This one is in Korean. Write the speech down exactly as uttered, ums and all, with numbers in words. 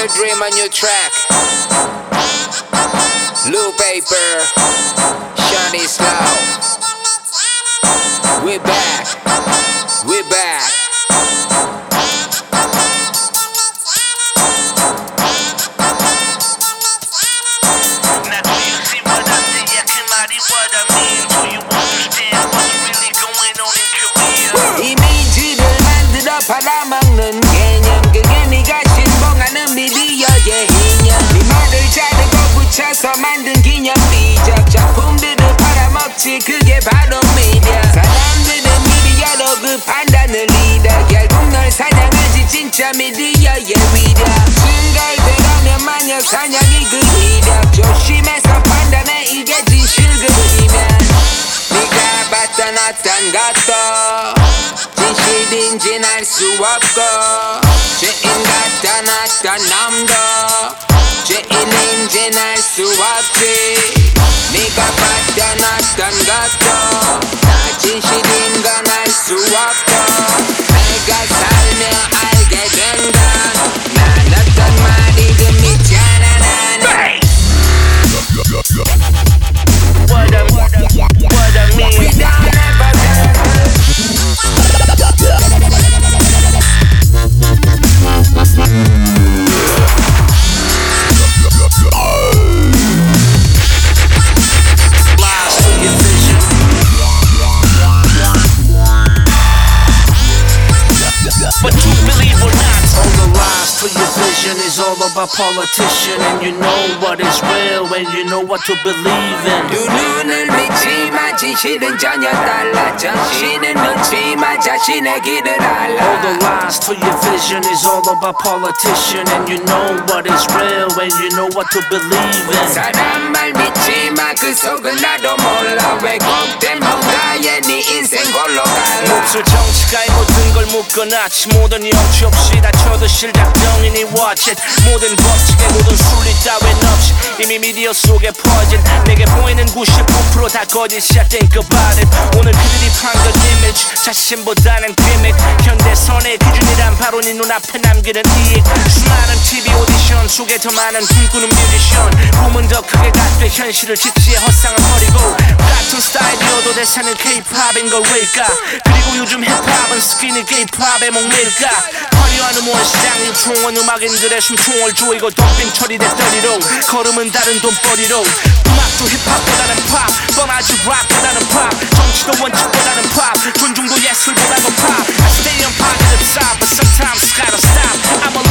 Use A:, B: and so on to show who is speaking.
A: New Dream, a new track. Blue Paper, Shiny Slow. We back, we back.
B: Now do you see what I say? Yeah, Kimari, what I mean? Do you understand what's really going on in Korea?
A: 이미지를 만들어 팔아먹는 개념, 그게 네가 신봉하는 미디어의 이념. 네 말을 자르고 붙여서 만든 기념비적 작품들을 팔아먹지, 그게 바로 미디어. 사람들은 미디어로 그 판단을 잃어. 결국 널 사냥하지 진짜 미디어의 위력. 증거대로면 마녀 사냥이 그 이력. 조심해서 판단해, 이게 진실 그리면. 네가 봤던 어떤 것도 진실인진 알 수 없고, 죄인 같던 어떤 놈도 죄인인진 알 수 없지. 네가 봤던 어떤 것도 다 진실인 건 알 수 없고, 내가 살며 알게 된 건 난 어떤 말이든 믿지 않아. 나는
B: What I, what I mean?
A: We don't ever
B: Lies to your vision. But you believe or not, all the lies to your vision is all about politician. And you know what is real and you know what to believe in.
A: 두 눈을 믿지마, 진실은 전혀 달라. 정신은 놓지마, 자신의 길을 알아.
B: All the lies to your vision is all about politician. And you know what is real and you know what to believe in.
A: 사람 말 믿지마, 그 속은 나도 몰라. 왜곡된 뭔가에 네 인생 골로 갈라.
B: 몹쓸 정치가의 모든 걸 묶어놨지. 모든 염치 없이 다쳐도 실작정이니 watch it. 모든 법칙에 모든 순리 따윈 없이 이미 미디어 속에 퍼진 내게 보이는 구십구 퍼센트 다 거짓이야. think about it. 오늘 그들이 판건 이미지 자신보다는 기믹. 현대선의 기준이란 바로 네 눈앞에 남기는 이익. 수많은 티비 오디션 속에 더 많은 꿈꾸는 뮤지션. 꿈은 더 크게 갖되 현실을 직시해 헛상을 버리고 같은 스타일이어도 대사는 K-팝인 걸 왜일까? 그리고 요즘 힙합은 스키니 K-팝에 목매일까? 화려한 음원 시장 유충원 음악인들의 숨통을 조이고 덤핑 처리됐더니로 걸음은 다른 돈벌이로 음악도 힙합보다는 팝 뻔하지 락보다는 팝 정치도 원칙보다는 팝 존중도 예술보다는 팝 I stay on positive side but sometimes gotta stop I'm a